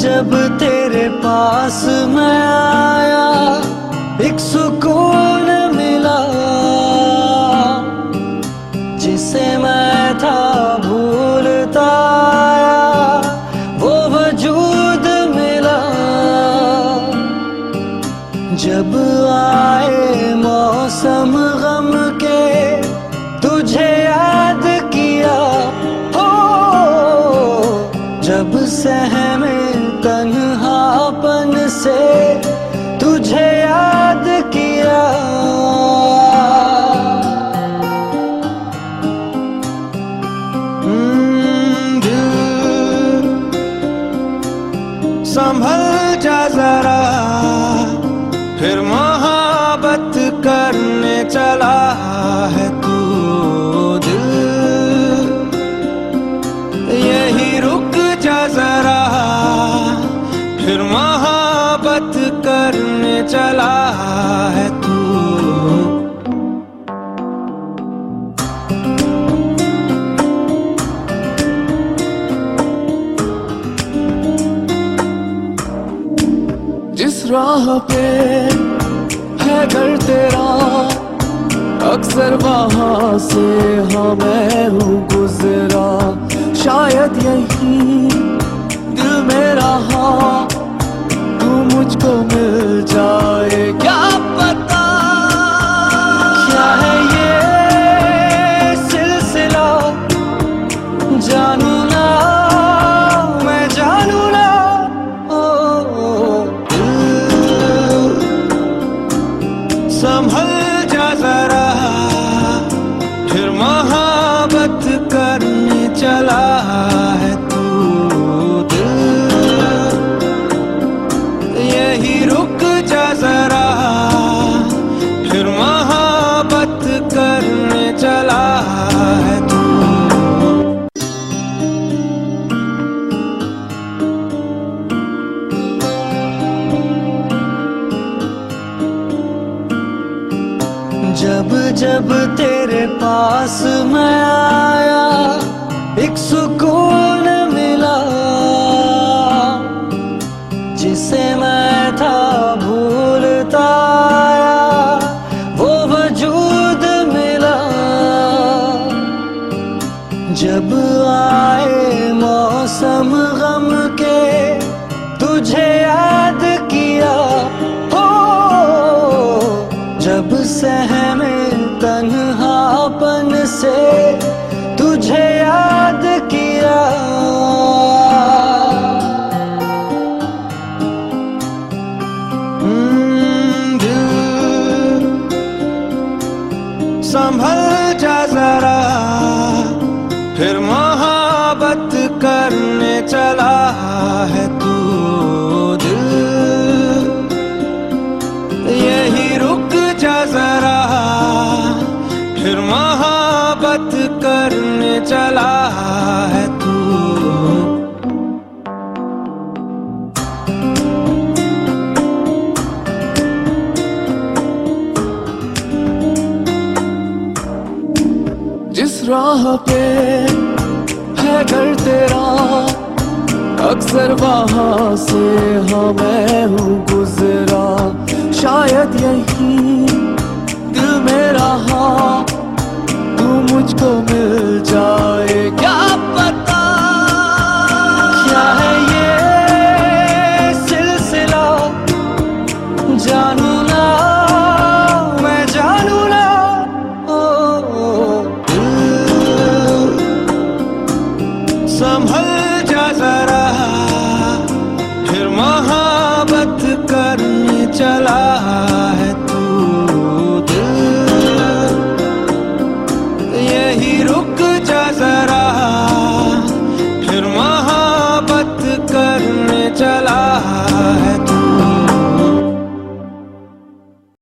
जब तेरे पास मैं आया एक सुकून मिला, जिसे मैं था भूलता आया वो वजूद मिला। जब आए मौसम गम के तुझे याद किया, हो जब सहमे तन्हापन से तुझे याद किया। संभल जा जरा, फिर मोहब्बत करने चला है तू। दिल यही रुक जा जरा, फिर मोहब्बत करने चला है तू। जिस राह पे है घर तेरा, अक्सर वहाँ से हाँ मैं हूँ गुजरा। शायद यही दिल मेरा हाँ तू मुझको मिल जाए, क्या पता क्या है ये सिलसिला। जानू ना मैं जानू ना, संभल जा जरा, फिर मोहब्बत करने चला है तू। दिल यही रुक जा जरा, फिर मोहब्बत करने चला है तू। जब जब तेरे पास मैं आया एक सुकून मिला, जिसे मैं था भूलता आया वो वजूद मिला। जब आए मौसम गम के तुझे याद किया, हो जब सहमे तन्हापन से तुझे याद किया। दिल संभल जा जरा, फिर मोहब्बत करने चला है तू। दिल यही रुक जा जरा, फिर मोहब्बत करने चला है तू। जिस राह पे है घर तेरा, अक्सर वहाँ से हाँ मैं हूँ गुजरा। शायद यही दिल मेरा हाँ तू मुझको मिल जाए, क्या पता क्या है ये सिलसिला। जानू ना मैं जानू ना, संभल जा जरा, फिर मोहब्बत करने चला